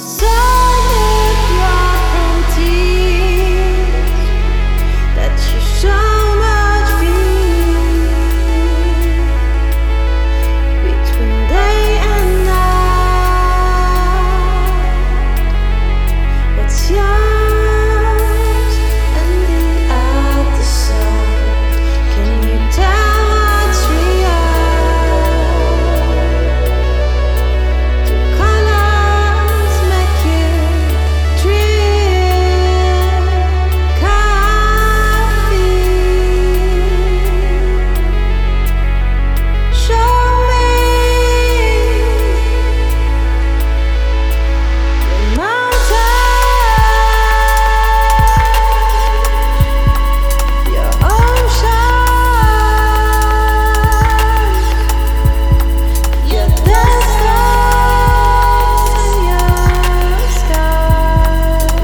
silent prophecies that you so much feel between day and night. What's yours and the other side? Can you tell what's real? Do colors make you dream? Coffee. Show me the mountains, your oceans, your deserts, and your skies.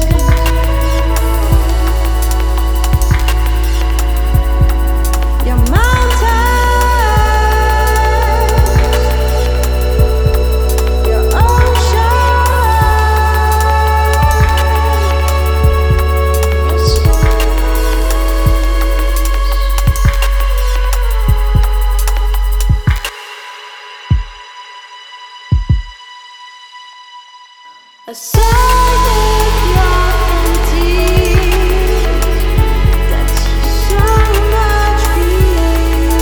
Your mountains, your a silent prophecies that you so much feel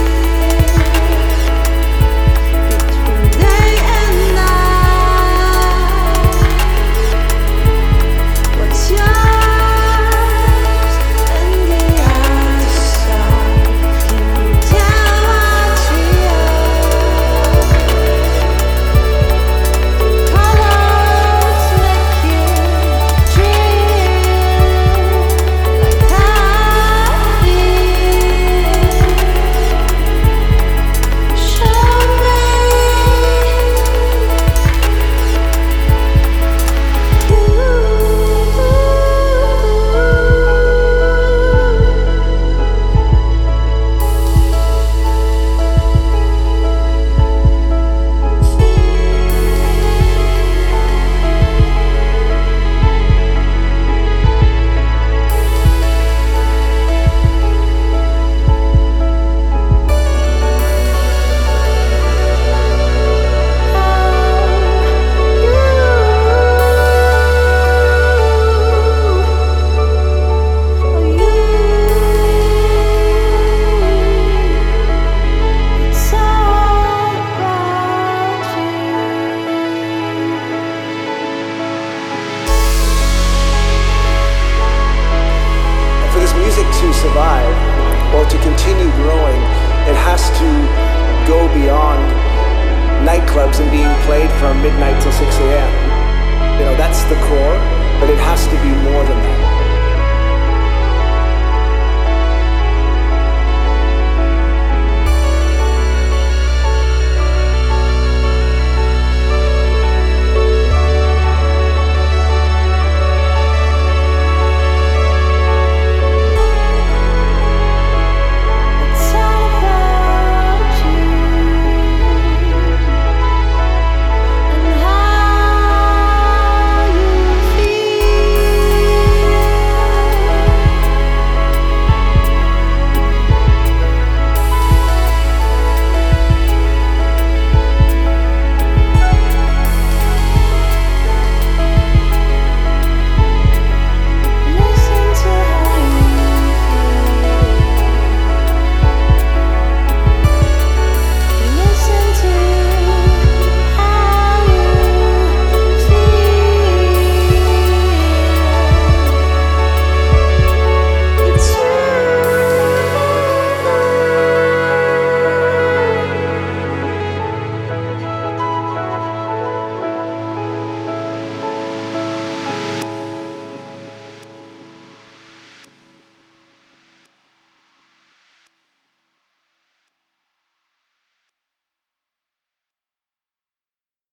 between day and night. What's yours and the other side? Can you tell what's real? Colors make you dream like happy. Show me it's all about you. For this music to survive or to continue growing, it has to go beyond nightclubs and being played from midnight till 6 a.m. That's the core, but it has to be more than that.